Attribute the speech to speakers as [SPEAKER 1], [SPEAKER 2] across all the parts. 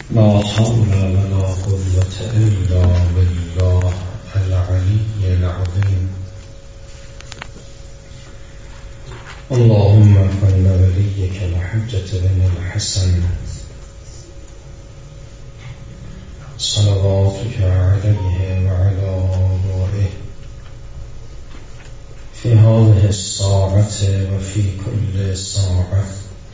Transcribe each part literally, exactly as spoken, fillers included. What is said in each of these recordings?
[SPEAKER 1] لا حول ولا قوة إلا بالله العلي العظيم. اللهم كن وليك الحجة بن الحسن صلواتك عليه وعلى آبائه في هذه الساعة وفي كل ساعة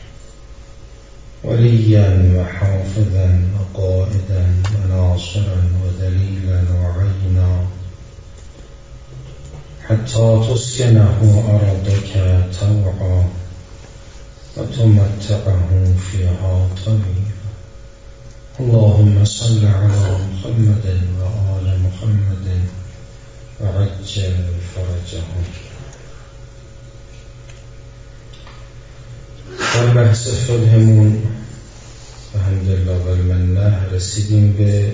[SPEAKER 1] وليا وحافظا وقائدا وناصرا ودليلا وعينا حتى تسكنه أرضك طوعا وتمتعه فيها طويلا. اللهم صل على محمد وآل محمد وعجل فرجهم. در بحث فقهمون الحمدلله و المنه رسیدیم به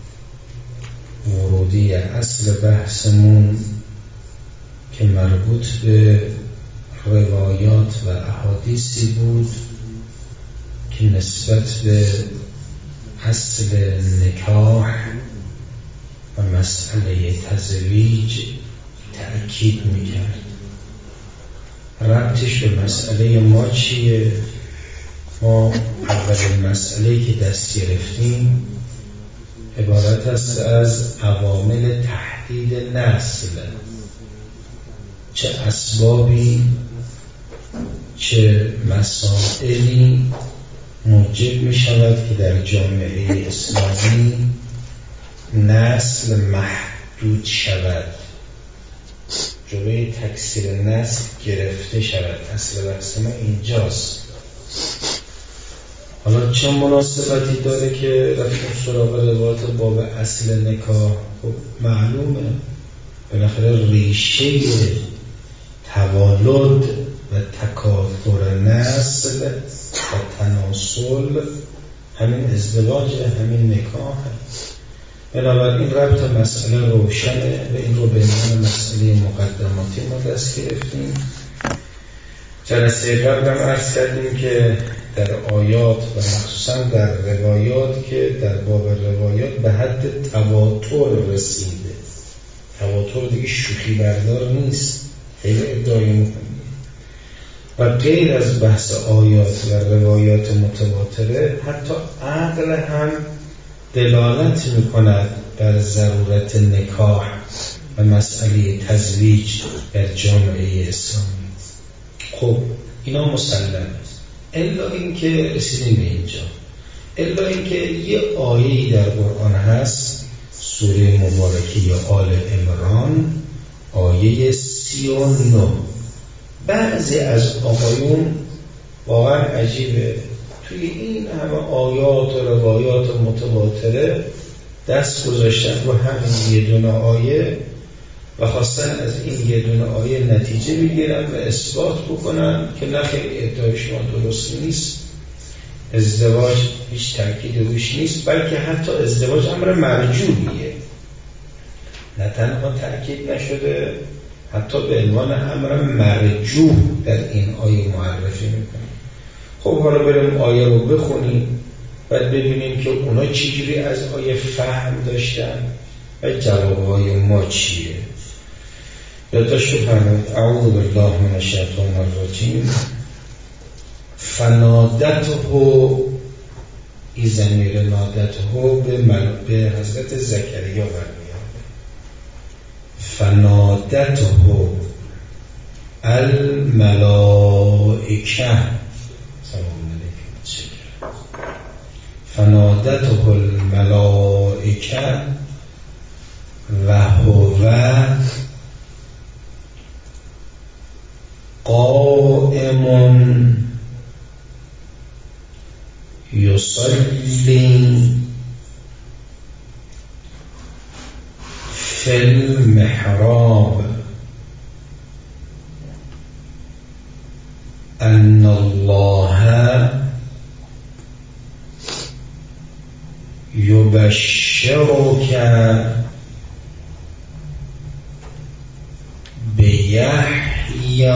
[SPEAKER 1] ورودی اصل بحثمون که مربوط به روایات و احادیثی بود که نسبت به اصل نکاح و مسئله تزویج تأکید میکرد. ربطش به مسئله ما چیه؟ ما اولین مسئله که دست گرفتیم عبارت است از عوامل تحدید نسل. چه اسبابی چه مسائلی موجب می شود که در جامعه اسلامی نسل محدود شود، جلوی تکثیر نسل گرفته شود. اصل بحث ما اینجاست. حالا چه مناسبتی داره که رفتیم سراغ روایات باب اصل نکاح؟ خب معلومه بالاخره ریشه تولد و تکاثر نسل و تناسل همین ازدواج، همین نکاح. بنابراین ربط مسئله روشنه و این رو به عنوان مسئله مقدماتی ما دست گرفتیم. جلسه قبل هم عرض کردیم که در آیات و مخصوصا در روایات که در باب روایات به حد تواتر رسیده. تواتر دیگه شوخی بردار نیست، خیلی ادعای میکنیم. و غیر از بحث آیات و روایات متواتره حتی عقل هم دلالت میکند بر ضرورت نکاح و مسئله تزویج در جامعه اسلامی. خب اینا مسلمه است. الا اینکه رسیدیم به اینجا، الا اینکه یه آیه‌ای در قرآن هست، سوره مبارکه آل عمران آیه سی و نه. بعضی از آقایون واقعا عجیبه، توی این همه آیات و روایات متواتره دست گذاشتن رو همین یه دونه آیه و خواستن از این یه دونه آیه نتیجه بگیرن و اثبات بکنن که نه خیلی ادعای شما درست نیست. ازدواج هیچ تأکید روش نیست، بلکه حتی ازدواج امر مرجوحیه، نه تنها تأکید نشده، حتی به عنوان امر مرجوح در این آیه معرفی میکنه. خب حالا بریم آیه رو بخونیم بعد ببینیم که اونا چجوری از آیه فهم داشتن و جوابهای ما چیه. یادداشت فرمایید. اعوذ بالله من الشیطان الرجیم. فنادته، این ضمیر نادته به مل... به حضرت زکریا برمیاد. فنادته الملائکه فنادته الملائکه و هو قائم یصلی فی المحراب ان الله یبشرک بیحیی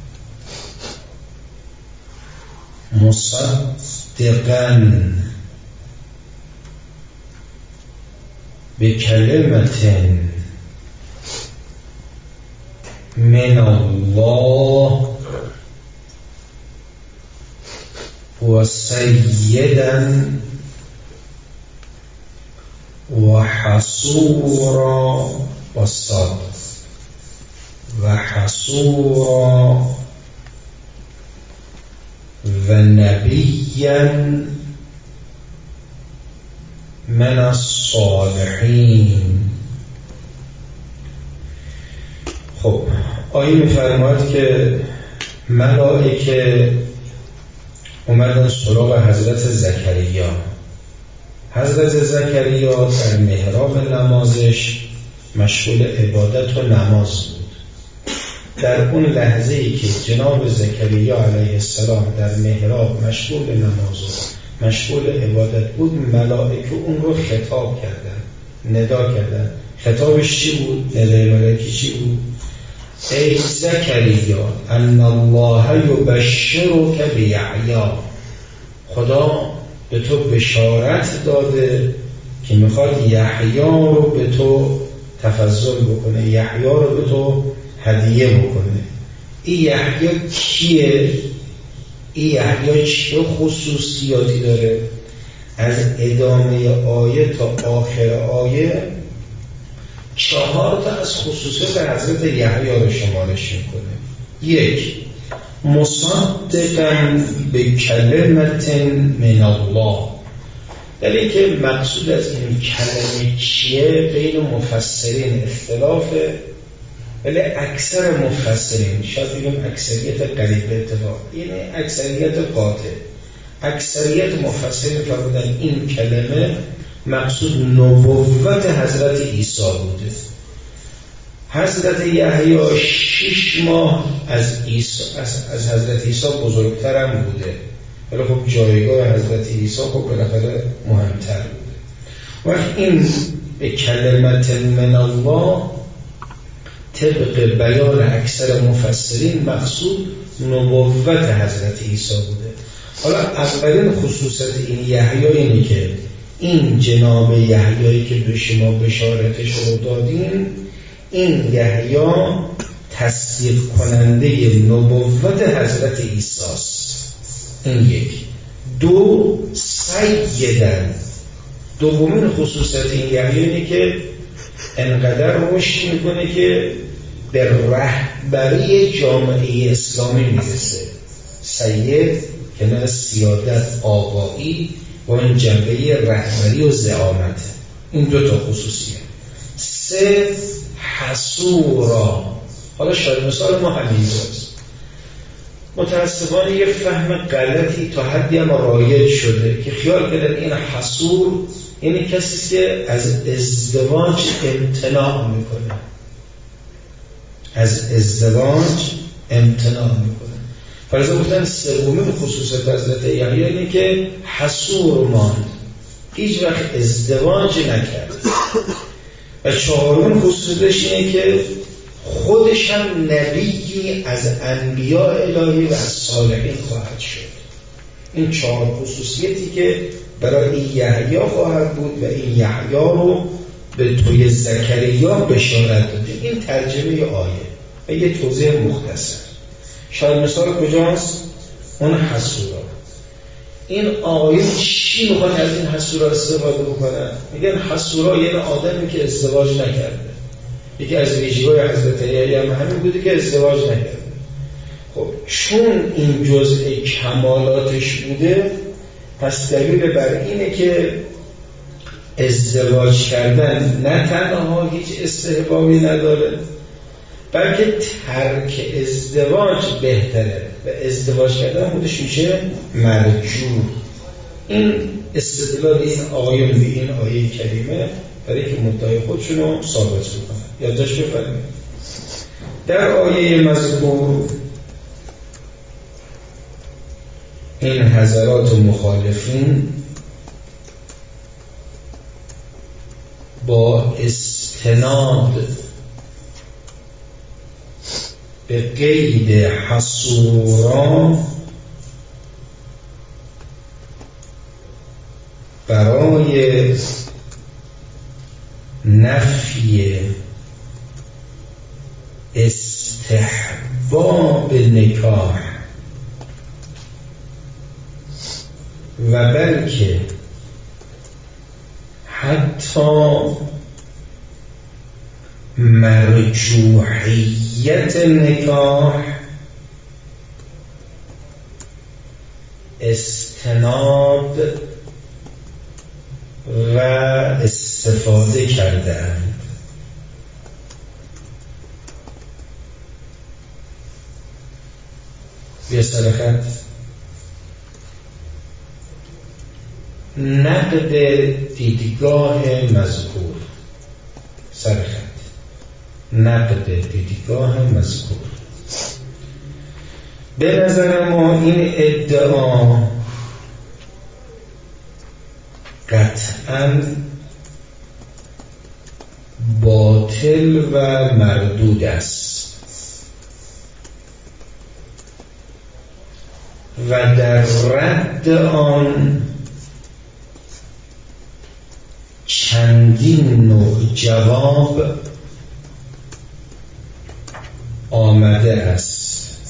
[SPEAKER 1] مصدقا به کلمت من الله و سیدا و حصورا و صاد و حصورا و نبیا من الصالحین. خب آیه می‌فرماید که ملائکه اومدن سراغ حضرت زکریا. حضرت زکریا در محراب نمازش مشغول عبادت و نماز بود. در اون لحظه‌ای که جناب زکریا علیه السلام در محراب مشغول نماز و مشغول عبادت بود، ملائکه اون رو خطاب کردن، ندا کردن. خطابش چی بود؟ ندای ملائکه چی بود؟ ای زکریا ان الله یبشرک بیحیی، خدا به تو بشارت داده که میخواد یحیی رو به تو تفضل بکنه، یحیی رو به تو هدیه بکنه. این یحیی کیه؟ این یحیی چه خصوصیاتی داره؟ از ادامه آیه تا آخر آیه چهار تا از خصوصیات حضرت یحیی رو شمارش میکنه. یک، مصدقاً به کلمت من الله، یعنی که مقصود از این کلمه چیه بین مفسرین اختلافه، ولی اکثر مفسرین، شاید بگیم اکثریت قریب اتفاق، یعنی اکثریت قاطع، اکثریت مفسرین فرمودن این کلمه مقصود نبوت حضرت عیسی بوده. حضرت یحیی شش ماه از عیسی از, از حضرت عیسی بزرگتر هم بوده، ولی خب جایگاه حضرت عیسی خب بالاخره مهمتر بوده. وقت این به کلمت من الله طبق بیان اکثر مفسرین مقصود نبوت حضرت عیسی بوده. حالا اولین خصوصیت این یحیی اینه که این جناب یحیی که به شما بشارتش رو دادیم، این یحیی تصدیق کننده نبوت حضرت عیسی است. این یک. دو، سیدن، دومین خصوصیت این یحیی اینه که انقدر رشد میکنه که به رهبری جامعه اسلامی میرسه. سید که نه سیادت آقایی و این جنبه رهبری و زعامت. این دو تا خصوصیه. سه، حصورا. حالا شاید مثال ما همینجاست. متاسفانه یه فهم غلطی تا حدی هم رایج شده که خیال کردن این حصور یعنی کسی که از ازدواج امتناع میکنه، از ازدواج امتناع میکنه. فرض گفتن سومین خصوصیت حضرت یحیی اینه که حصور ماند، هیچ وقت ازدواج نکرد. و چهارمین خصوصیتش اینه که خودش هم نبیی از انبیاء الهی و از صالحین خواهد شد. این چهار خصوصیتی که برای این یحیی خواهد بود و این یحیی رو به توی زکریا بشارت داده. این ترجمه آیه و یه توضیح مختصر. شاید مثال کجاست؟ اون حصورا. این آیه چی میخواد از این حصورا استفاده بکنه؟ میگن حصورا یعنی آدمی که ازدواج نکرده. یکی از ویژگی‌های حضرت یحیی هم همین بوده که ازدواج نکرده. خب چون این جزء کمالاتش بوده، پس دلیل بر اینه که ازدواج کردن نه تنها هیچ استحبابی نداره، بلکه ترک ازدواج بهتره و ازدواج کردن خودش میشه مرجو. این استدلال این آیه به این آیه کریمه برای که مدعای خودشونو ثابت بکنن. یادداشت بفرمایید. در آیه مذکور این حضرات مخالفین با استناد به قید حصورا برای نفی استحباب نکاح و بلکه حتی مرجوحیت نکاح استناد و استفاده کردند. بیا سر خط. نقد دیدگاه مذکور، سر خط، نقد دیدگاه مذکور. به نظر ما این ادعا قطعاً باطل و مردود است و در رد آن چندین نوع جواب آمده است.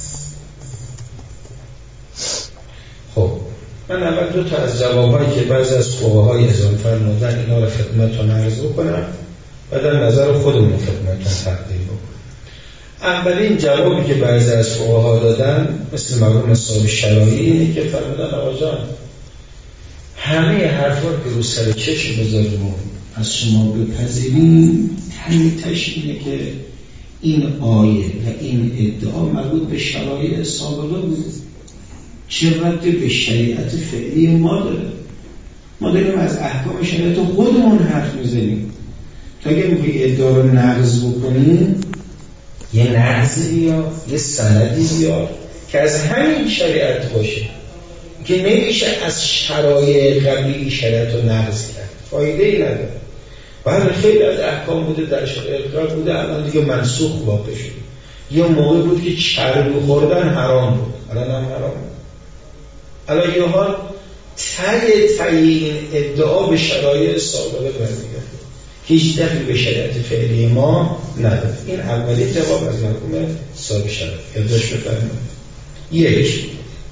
[SPEAKER 1] خب من اول دو تا از جوابایی که بعضی از فقهای اذن فرمودن اینا رو خدمتتون عرض بکنم، بعد نظر خودمون خدمتتون تقدیم بکنم. اولین جوابی که بعضی از فقها دادن مثل مرحوم صاحب شرایی اینه که فرمودن آقا جان همه حرفا که رو سر چشم بذاریم از شما بپذیریم، تنیتش اینه که این آیه و این ادعا مربوط به شرایع سابقه بود، چه ربطی به شریعت فعلی ما داره؟ ما داریم از احکام شریعت خودمون حرف میزنیم. تا اگه میگوی ادعا رو نقض بکنیم، یه نقضی یا یه سندی بیار که از همین شریعت باشه که نمیشه از شرایع قبلی شریعت رو نقض کرد، فایده ای نداره. بعد خیلی از احکام بوده در شریعت بوده، الان دیگه منسوخ واقع شد. یه موقع بود که چربی خوردن حرام بود، الان هم حرام بود. الان یه حال تای تای این ادعا به شرایع سابقه برمیگرده، هیچ دفعی به شریعت فعلی ما نداره. این اولی جواب از مرحوم صاحب شرایع. یادداشت بفرمایید. یک،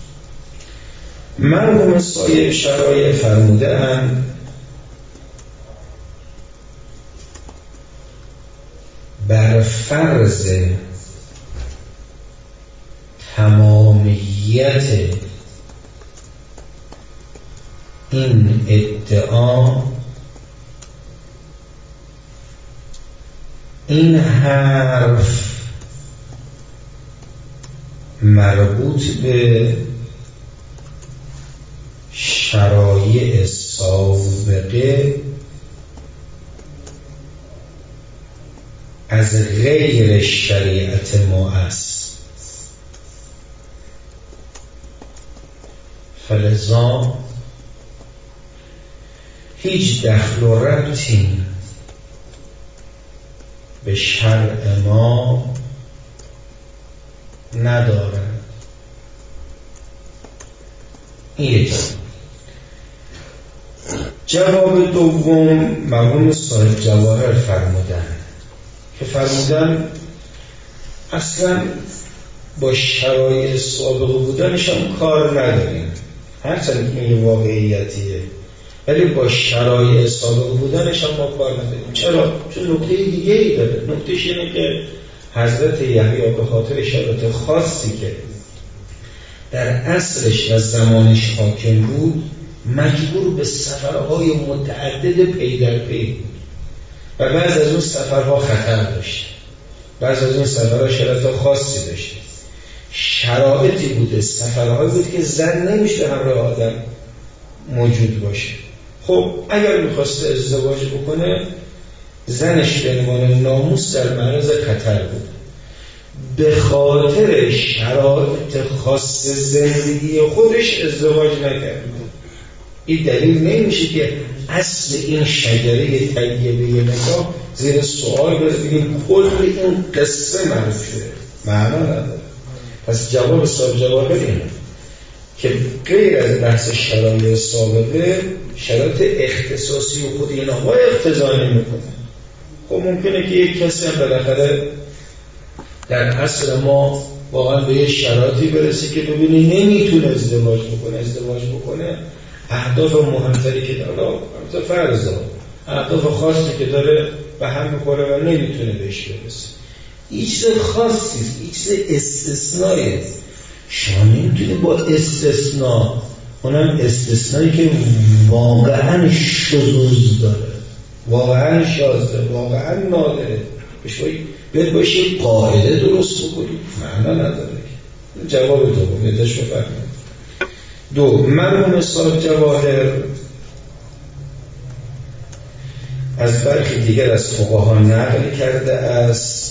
[SPEAKER 1] مرحوم صاحب شرایع فرموده اند بر فرض تمامیت این ادعا این حرف مربوط به شرایع سابقه از غیر شریعت ما است، فلذا هیچ دخل و ربطی به شرع ما ندارد. این یک جواب. دوم مرحوم صاحب جواهر فرمودن که فرمودن اصلا با شرایع سابقه بودنش هم کار نداریم، هرچند که این واقعیتیه، ولی با شرایع سابقه بودنش هم ما کار نداریم. چرا؟ چون نکته دیگه ای داره. نکتهش اینه که حضرت یحیی به خاطر شرایط خاصی که در عصرش و زمانش حاکم بود مجبور به سفرهای متعدد پی در پی بود و بعض از اون سفرها خطر داشت، بعض از اون سفرها شرایط خاصی داشت، شرایطی بوده، سفرهایی بود که زن نمیشه همراه آدم موجود باشه. خب اگر میخواسته ازدواج بکنه زنش به عنوان ناموس در معرض خطر بود، به خاطر شرایط خاص زندگی خودش ازدواج نکرد. این دلیل نمیشه که اصل این شجره طیبه نکاح زیر سوال بگیریم کل این قصه معروف شده، معنا نداره. پس جواب صاحب جواب اینه که غیر از بحث شرایط سابقه، شرایط اختصاصی و خود اینا ها اقتضا نمیکنه. خب ممکنه که یک کسی هم بالاخره در عصر ما واقعا به یه شرایطی برسه که ببینی نمیتونه ازدواج بکنه ازدواج بکنه اهداف مهمتری که داره، البته فرض اهداف خاصی که داره به هم می‌خوره و نمیتونه بهش برسه. هیچ چیز خاصی، هیچ چیز استثنایی. شما نمیتونی با استثناء، اونم استثنایی که واقعا شذوذ داره، واقعا شاذه، واقعا نادره، باید باشی قاعده درست بکنی، معنا نداره. جواب دوم نداش بفرمایید. دو، مرحوم صاحب جواهر از برخی دیگر از فقها نقل کرده است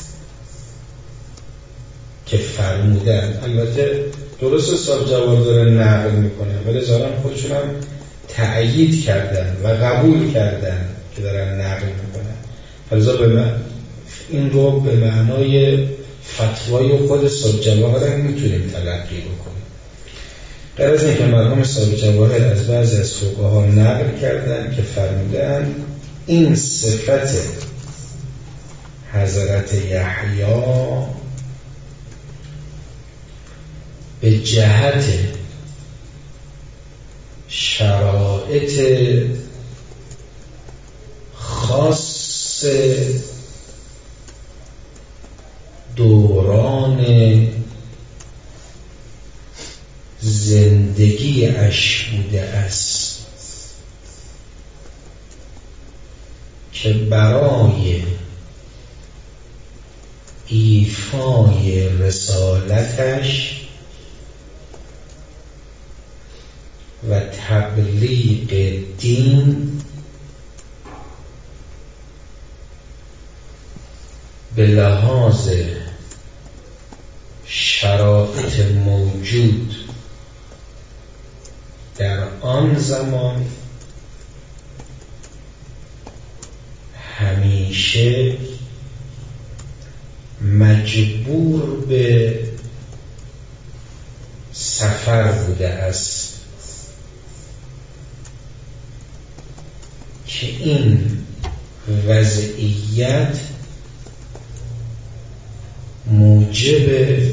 [SPEAKER 1] که فرمودن، البته درست صاحب جواهر داره نقل میکنه ولی ظاهرا خودشون هم تأیید کردن و قبول کردن که دارن نقل میکنن، فلذا به من این رو به معنای فتوای خود صاحب جواهر هم میتونیم تلقی بکنیم. غیر از اینکه مرحوم صاحب جواهر از بعضی از فقها نقل کردن که فرمودن این صفت حضرت یحیی به جهت شرایط خاص دوران زندگی اش بوده است که برای ایفای رسالتش و تبلیغ دین به لحاظ شرایط موجود در آن زمان همیشه مجبور به سفر بوده است که این وضعیت موجب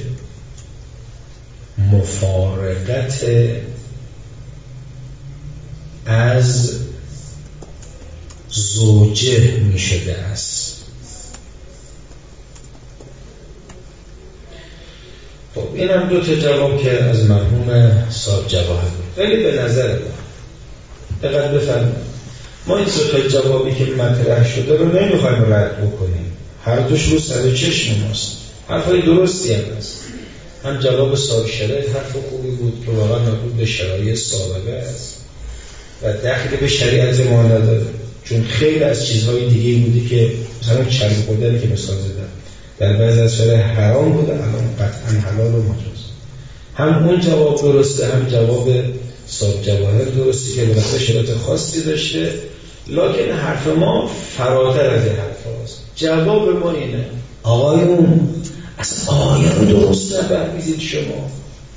[SPEAKER 1] مفارقت از زوجه می شده است. خب این هم دو تا جواب که از مرحوم صاحب جواهر بود. ولی به نظر من دقیق بفرمایید ما این سه تا جوابی که مطرح شده رو نمیخوایم رد بکنیم، هر دوش رو سر چشم ماست، حرفای درستی هم هست. هم جواب صاحب شرایط حرف خوبی بود که واقعا مربوط به شرایط سابقه است و دخلی به شریعت ما نداره، چون خیلی از چیزهای دیگه بودی که مثلا چرم خوردن که مثال زدن در بعضی از شرایط حرام بوده، الان قطعا حلال و مجاز. هم اون جواب درسته، هم جواب صاحب جواهر درستی که بالاخره شرایط خاصی داشته، لکن حرف ما فراتر از این حرف هاست. جواب ما اینه آقایون از آیه رو درست نفهمیدید، شما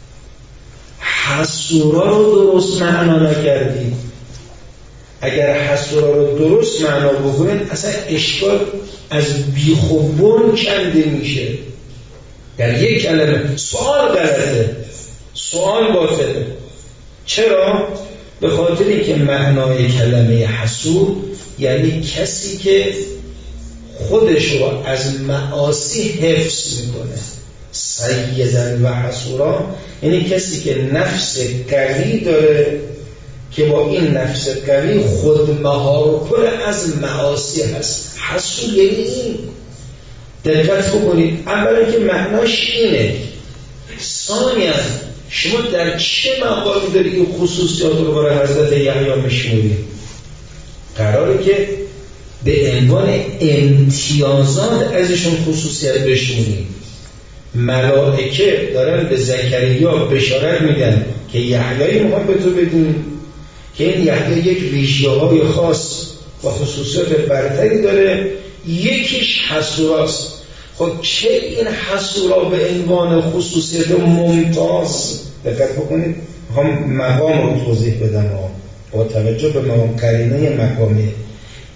[SPEAKER 1] حسورا رو درست معنا نکردید. اگر حسورا رو درست معنا بکنید اصلا اشکال از بیخ و بن کنده میشه. در یک کلمه سوال غلطه، سوال باطله. چرا؟ به خاطر اینکه معنای کلمه حسور یعنی کسی که خودش رو از معاصی حفظ میکنه. سیدن و حسورا یعنی کسی که نفس قوی داره که با این نفس قوی خود مهار کنه از معاصی هست. حسور یعنی این. دقت بکنید، اولا که معناش اینه، ثانیاً شما در چه مقامی داری این خصوصیات رو برای حضرت یحیی میشموری؟ قراره که به عنوان امتیازات ازشون خصوصیت بشمونی. ملائکه دارن به زکریا بشارت میدن که یحیی میخوام به تو بدون که این یحیی یک ویژگی‌های خاص و خصوصیات برتری داره، یکیش حسوراست. خب چه این حسورا به عنوان خصوصیت ممتاز؟ دقت بکنید، هم مقام رو توضیح بدم با توجه به مقام قرینه مقامی.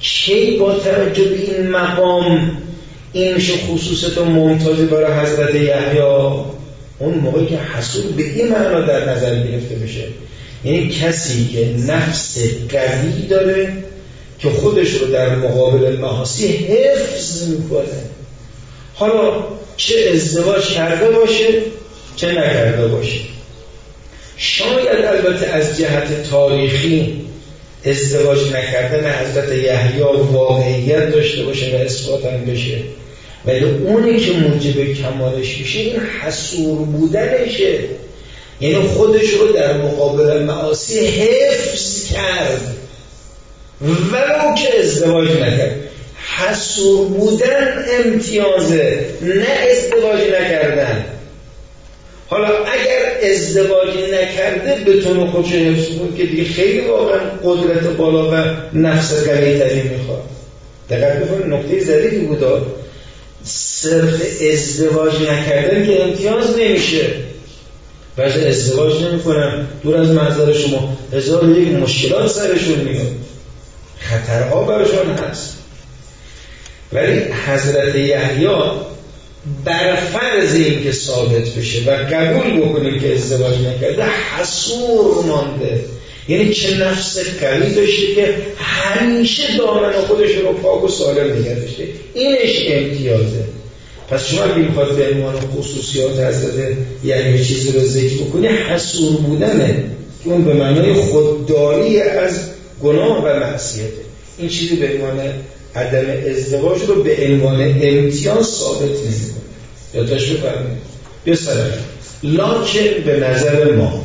[SPEAKER 1] کی با توجه به این مقام این میشه خصوصیت ممتازی برای حضرت یحیی؟ اون موقعی که حصول به این معنا در نظر گرفته بشه، یعنی کسی که نفس قوی داره که خودش رو در مقابل معاصی حفظ میکنه، حالا چه ازدواج کرده باشه چه نکرده باشه. شاید البته از جهت تاریخی ازدواج نکردن حضرت یحیی واقعیت داشته باشه و اثبات هم بشه، ولی اونی که موجب کمالش میشه این حصور بودنشه، یعنی خودش رو در مقابل معاصی حفظ کرد ولو که ازدواج نکرد. حصور بودن امتیازه، نه ازدواج نکردن. حالا اگر ازدواج نکرده بتونه خودش حفظ کنه که دیگه خیلی واقعا قدرت بالا و نفس قوی تری میخواد. دقیق بفرمایید، نکته ظریفی بود. صرف ازدواج نکردن که امتیاز نمیشه. بعضی ازدواج نمیکنن، دور از منظر شما هزار یک مشکلات سرشون میاد، خطرها برشون هست. ولی حضرت یحیی بر فرض این که ثابت بشه و قبول بکنیم که ازدواج نکرده حصور مانده، یعنی چه نفس قوی داشته که همیشه دامن خودش رو پاک و سالم نگه داشته، اینش امتیازه. پس شما اگه میخواد به عنوان خصوصیات حضرت یعنی چیزی رو ذکر بکنی حصور بودنه که اون به معنای خودداری از گناه و معصیته. این چیزی به عنوان عدم ازدواج رو به عنوان امتیاز ثابت نمی‌کنه. یادداشت بفرمایید. بسیار لکن به نظر ما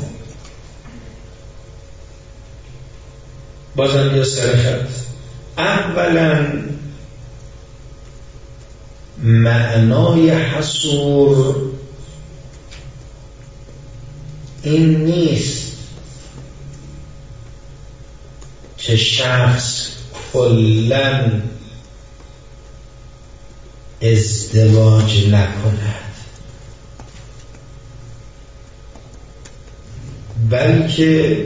[SPEAKER 1] بازم یا سرخط اولا معنای حصور این نیست که شخص کلاً ازدواج نکند، بلکه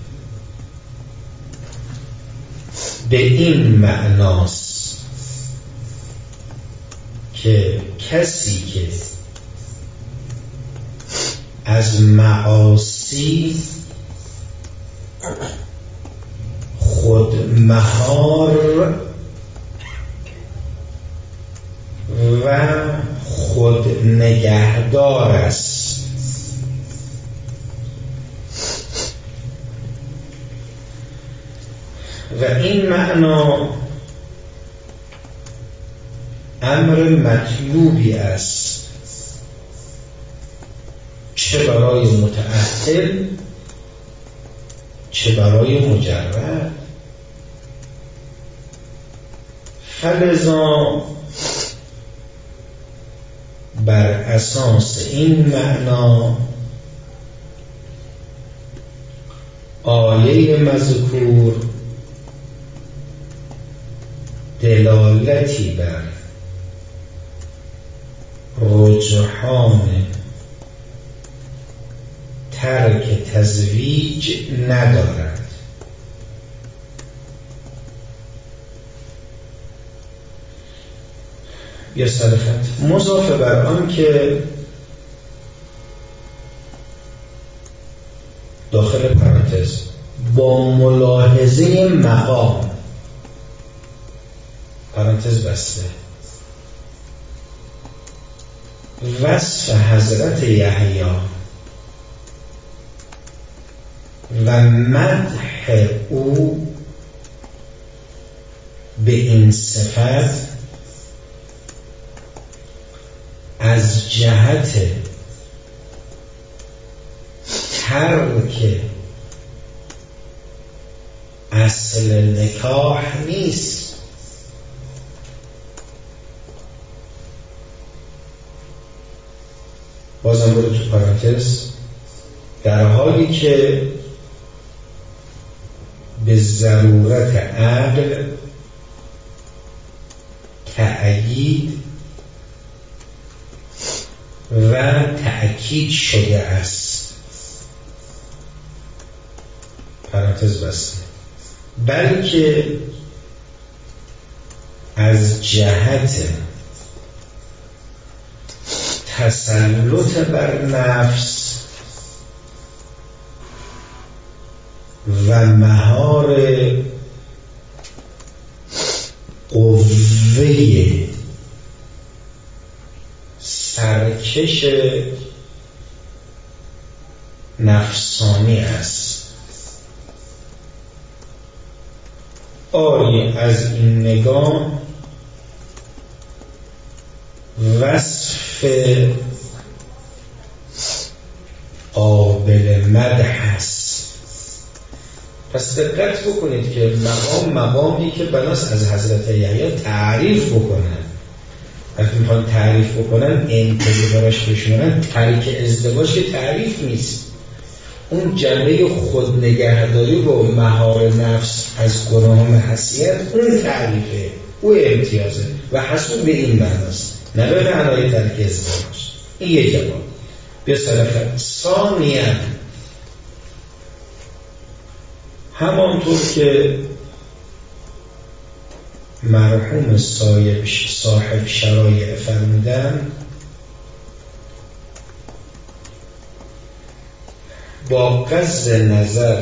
[SPEAKER 1] به این معناست که کسی که از معاصی خود مهار و خود نگهدار است و این معنا امر مطلوبی است، چه برای متأهل چه برای مجرد. فلذا بر اساس این معنا آیه مذکور دلالتی بر رجحان ترک تزویج ندارد. یا صرفت مضافه بر آن که داخل پرانتز با ملاحظه مقام پرانتز بسته وصف حضرت یحیی و مدح او به این صفت از جهت ترک اصل نکاح نیست، بازم برو تو پرانتز، در حالی که به ضرورت عقل تأیید و تأکید شده است، پرانتز بسته، بلکه از جهت تسلط بر نفس و مهار قوه سرکش نفسانی است. آری از این نگاه وصف قابل مدح است. پس دقت بکنید که مقام مقامی که بناست از حضرت یحیی تعریف بکنن. وقتی میخوان تعریف بکنن انتظار براش بشنونن، ترک ازدواج که تعریف نیست، اون جنبه خود نگهداری و مهار نفس از گناه و معصیت اون تعریفه، او امتیازه و حسون به این معناست، نه به معنای ترک ازدواج. این یک جواب. بیا سرفت ثانیاً، همانطور که مرحوم صاحب صاحب شرایع فرمودن، با قصد نظر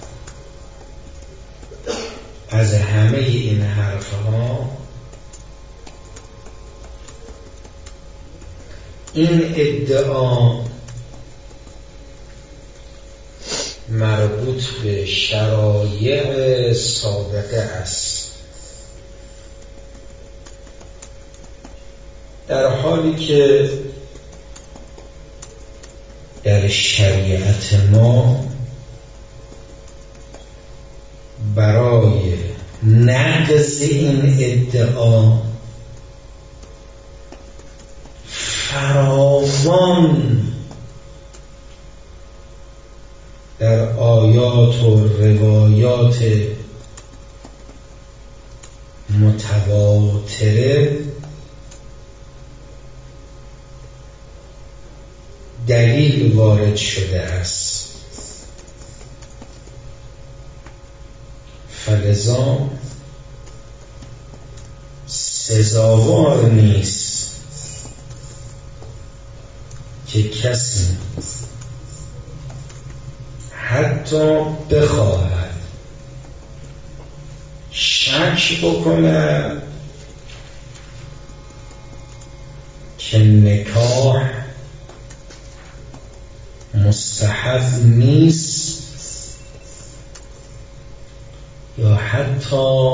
[SPEAKER 1] از همه این حرفها این ادعا مربوط به شرایع سابقه است، در حالی که در شریعت ما برای نقض این ادعا فراوان در آیات و روایات متواتره دلیل وارد شده است. فلذا سزاوار نیست که کسی حتی بخواهد شک بکند که نکاح مستحب نیست یا حتی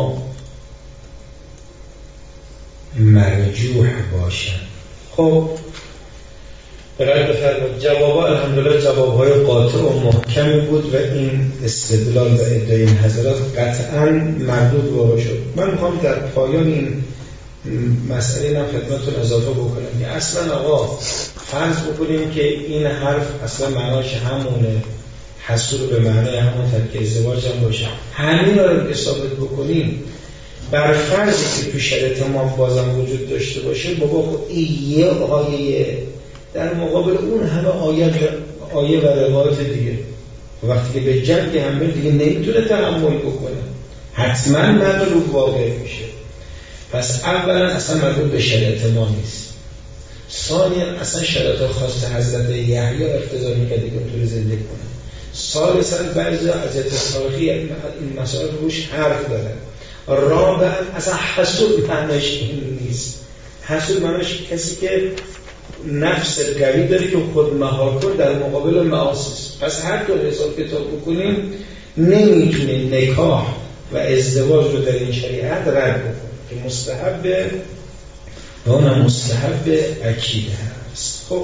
[SPEAKER 1] مرجوح باشد. خب برای بفرمایید جوابا الحمدلله جوابهای قاطع و محکمی بود و این استدلال و ادعای این حضرات قطعاً مردود واقع شد. من میخوام در پایان این مسئله اینم خدمتتون اضافه بکنم که اصلا آقا فرض بکنیم که این حرف اصلا معناش همونه، حصول به معنی همون ترک ازدواج هم باشه، همین رو ثابت بکنیم بر فرضی که تو شریعت ما بازم وجود داشته باشه، بابا خب این یه آیه در مقابل اون همه آیه آیه و روایت دیگه، وقتی که به جنگ همه دیگه نمیتونه تحمل بکنه، حتما مغلوب واقع میشه. پس اولا اصلا مربوط به شریعت ما نیست، ثانیا اصلا شرایط خاص حضرت یحیی اقتضا می‌کرد که اونطوری زندگی کنه، ثالثا بعضی از تاریخی این مسائل روش حرف دارن، رابعا اصلا حسود معناش این نیست. حسود معناش کسی که نفس قوی داره که خود مهار کنه در مقابل معاصی. پس هر طور حساب کتاب بکنیم نمیتونه نکاح و ازدواج رو در این شریعت رد بکنه که مستحب و اون مستحب اکید هست. خب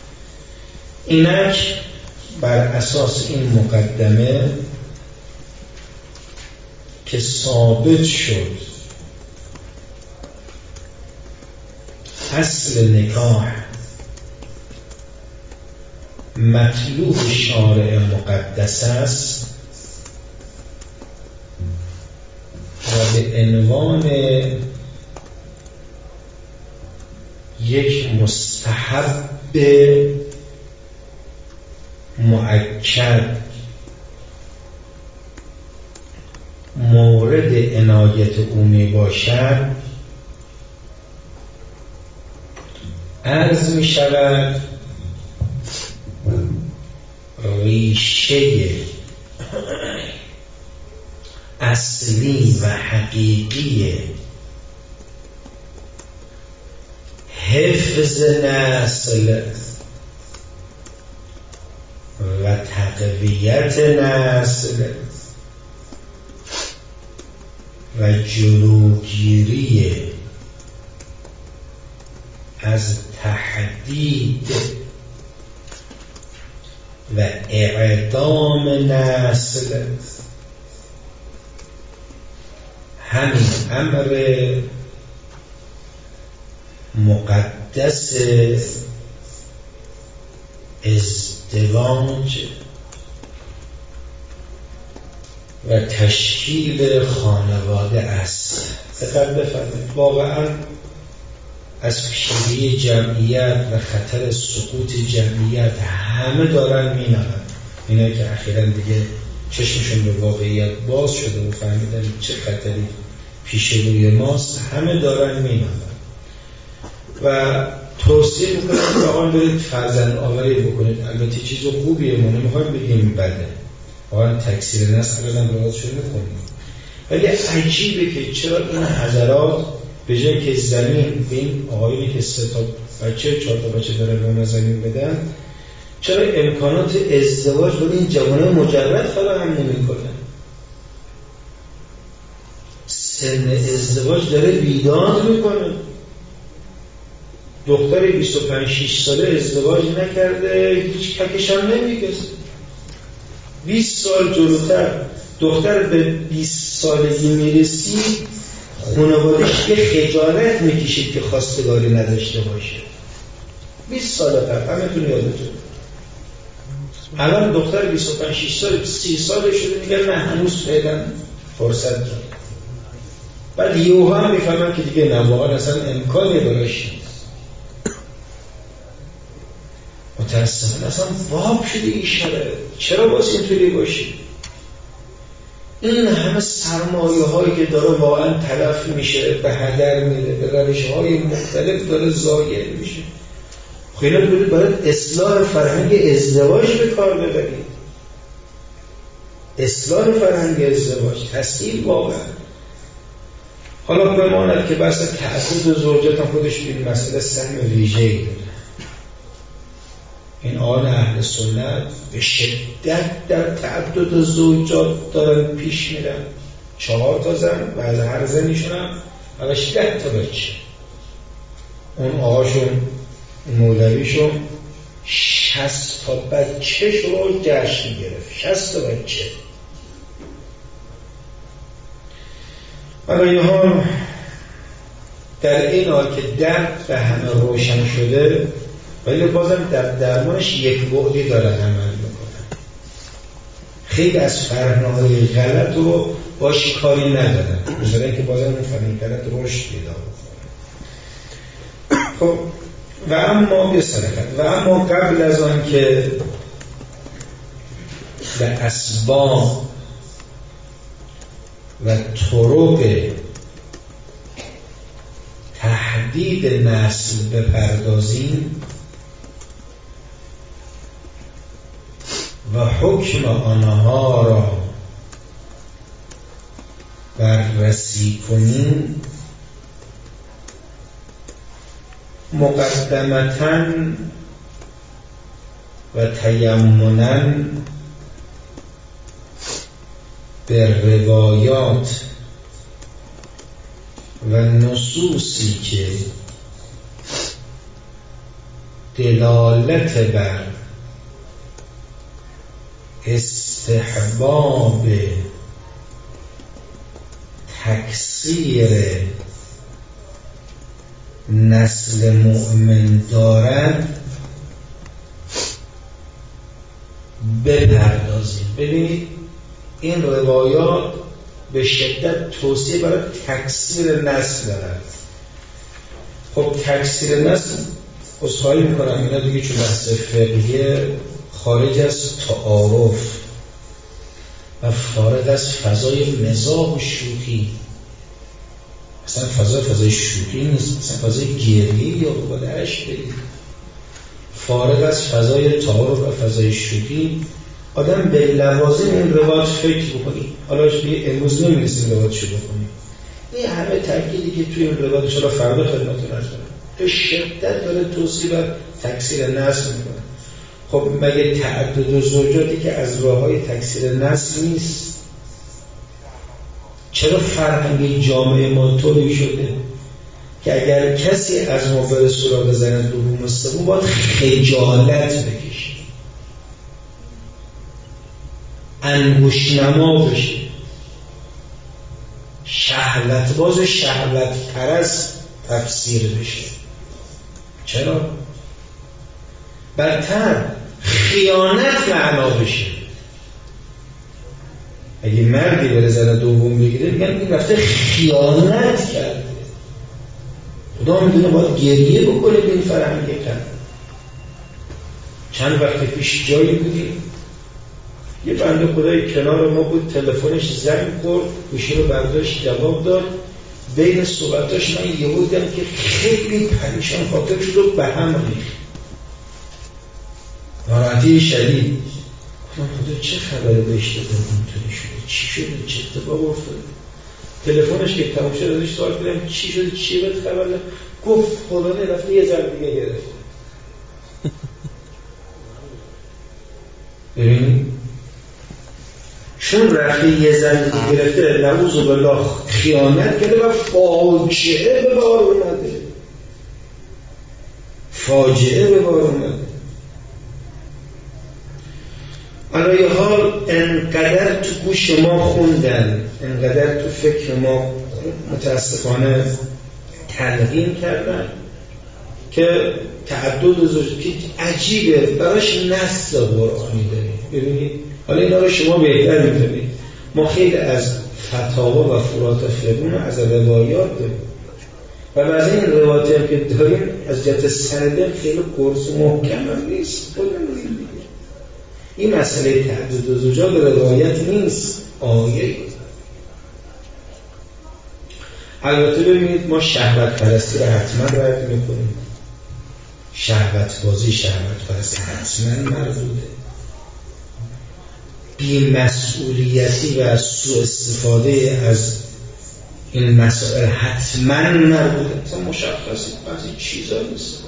[SPEAKER 1] اینک بر اساس این مقدمه که ثابت شد اصل نکاح مطلوب شارع مقدس است و به عنوان یک مستحب مؤکد مورد عنایت عمومی باشد، عرض می شود ریشه اصلی و حقیقی حفظ نسل و تقویت نسل و جلوگیری از تهدید و اعدام نسل همین امر مقدس ازدواج و تشکیل خانواده است. دقت بفرمایید، واقعا از پیری جمعیت و خطر سقوط جمعیت همه دارن مینالن. اینا که اخیراً دیگه چشمشون به واقعیت باز شده و فهمیدن چه خطری پیش روی ماست، همه دارن مینالن و توصیه میکنم که آقا برید فرزند آوری بکنید. البته چیز خوبیه، ما نمیخوایم بگیم بده، واقعا تکثیر نسل الان روازشون میکنیم، ولی عجیبه که چرا این حضرات به جای که زمین به این آقایونی که سه تا بچه چهار تا بچه داره به زمین بدن، چرا امکانات ازدواج برای این جوانه مجرد فراهم نمیکنه؟ سن ازدواج داره بیداد میکنه. دختر بیست و پنج شش ساله ازدواج نکرده، هیچ ککش هم نمیکشه. بیست سال جلوتر دختر به بیست سالگی میرسی، خانواده‌اش یه خجالت میکشید که خواستگاری نداشته باشه. بیست سال قبل همتون یادتون. الان دختر بیست و پنج شش سال سی ساله شده، میگن نه هنوز فعلا فرصت داره. بعد یهو هم میفهمن که دیگه نه، واقعا اصلا امکانی براش نیست. متاسفانه اصلا واب شده این شرایط. چرا باز اینطوری باشی؟ این همه سرمایه هایی که داره واقعا تلف میشه، به هدر میره، به روش های مختلف داره ضایع میشه. خیلی برید باید اصلاح فرهنگ ازدواج به کار ببرید. اصلاح فرهنگ ازدواج تسهیل واقعا. حالا بماند که بحث تعدد زوجات هم خودش این مسئله سهم ویژه‌ای داره. این آن اهل سنت به شدت در تعدد زوجات دارن پیش میرن. چهار تا زن و از هر زنیشون هم حالاش ده تا بچه. اون آقاشون مولویشون شصت تا بچه رو جشن گرفت. شصت تا بچه. برای حال در این حال که درد به همه روشن شده، ولی بازم در درمانش یک بعدی دارن عمل میکنن. خیلی از فرهنگ‌های غلط رو باش کاری ندارن، بذارن که بازم اون فرهنگ غلط رشد پیدا بکنه. خب و اما بسرکت و اما قبل از آن که به اسباب و طرق تهدید نسل بپردازیم و حکم آنها را بررسی کنیم، مقدمتاً و تیمناً به روایات و نصوصی که دلالت بر استحباب تکثیر نسل مؤمن دارد بپردازیم. ببینید این روایات به شدت توصیه برای تکثیر نسل دارد. خب تکثیر نسل اصحایی میکنم اینا دیگه چون بحث فقهیه خارج از تعارف و فارغ از فضای مزاح و شوخی، اصلا فضا فضای شوخی نیست، اصلا فضای گریه یا با درش بگید. فارغ از فضای تعارف و فضای شوخی آدم به لوازم این روایت فکر بکنی. حالا امروز نمی‌رسیم روایتشو بکنیم. این همه تأکیدی که توی این روایت شما فردا خدمتتون عرض کنم به شدت داره توصیف بر تکثیر نسل میکنه. خب مگه تعدد زوجاتی که از راه‌های تکثیر نسل نیست؟ چرا فرهنگ جامعه ما طوری شده که اگر کسی از ما بره سراغ زن دوم و سوم باید خجالت بکشه، انگشت‌نما بشه، شهوت باز شهوت پرست تفسیر بشه؟ چرا؟ برتر خیانت معنا بشه. اگه مردی بره زن دوم بگیره میگن این رفته خیانت کرده. خدا میدونه باید گریه بکنه به این فرهنگ کرد. چند وقت پیش جایی بودیم یه بنده خدای کنار ما بود، تلفنش زنگ خورد، گوشی رو برداشت جواب داد. بین صحبتاش من یهو دیدم که خیلی پریشان خاطر شد و به هم ریخت، ناراحتی شدید. خدا چه خبره بهش دادم اینطوری شده؟ چی شده؟ چه اتفاق افتاده؟ تلفنش که تموم شد ازش سوال کردم چی شده؟ چی بهت خبر داد؟ گفت فلانه رفته یه زن دیگه گرفته. ببینید چون رفته یه زن دیگه گرفته نعوذ بالله خیانت کرده و فاجعه به بار اومده، فاجعه به بار اومده. علایه حال انقدر تو گوش ما خوندن، انقدر تو فکر ما متاسفانه تلقین کردن که تعدد زوجی عجیبه، براش نص قرآنی داریم. ببینید حالا اینا رو شما بهتر می‌دونید، ما خیلی از فتاوا و فروعات فقهی از روایات داریم و بعضی این روایاتی هم که داریم از جهت سند خیلی قرص محکم هم نیست. این مسئله تعدد زوجا به روایت نیست، آیه. البته ببینید ما شهوت پرستی رو حتما رد میکنیم، شهوت بازی شهوت پرستی حتما مردوده، بی‌مسئولیتی و سوء استفاده از این مسائل حتما مردوده. مثلا مشخصی بعضی چیزا نیست،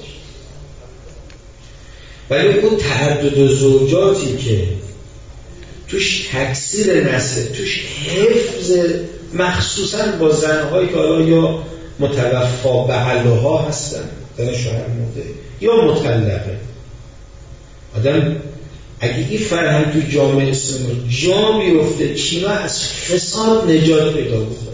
[SPEAKER 1] ولی اون تعدد زوجاتی که توش تکثیر نسل، توش حفظ، مخصوصا با زنهایی که حالا یا متوفا بعلها هستن، زن شوهر مرده یا مطلقه، آدم اگه این فرهنگ تو جامعه اسلامی جا بیفته چینا از فساد نجات پیدا بکنه،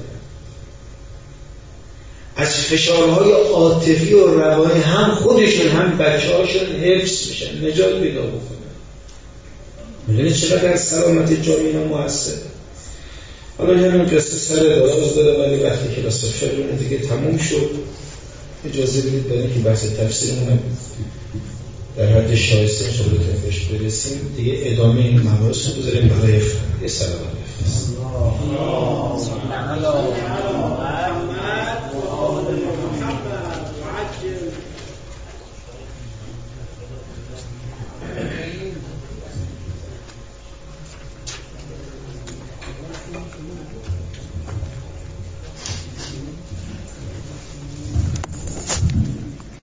[SPEAKER 1] از فشارهای عاطفی و روانی هم خودشون هم بچه‌هاشون حفظ میشن، نجات پیدا بکنن. میدونید چقدر از سلامت جامعه موثر. حالا همین قصه سر دراز داره ولی وقتی کلاس فقه دیگه تموم شد اجازه بدید برای که بحث تفسیرمون در حد شایسته شده بهش برسیم دیگه، ادامه این مباحث رو بذاریم برای فردا. یه سلام علیکم.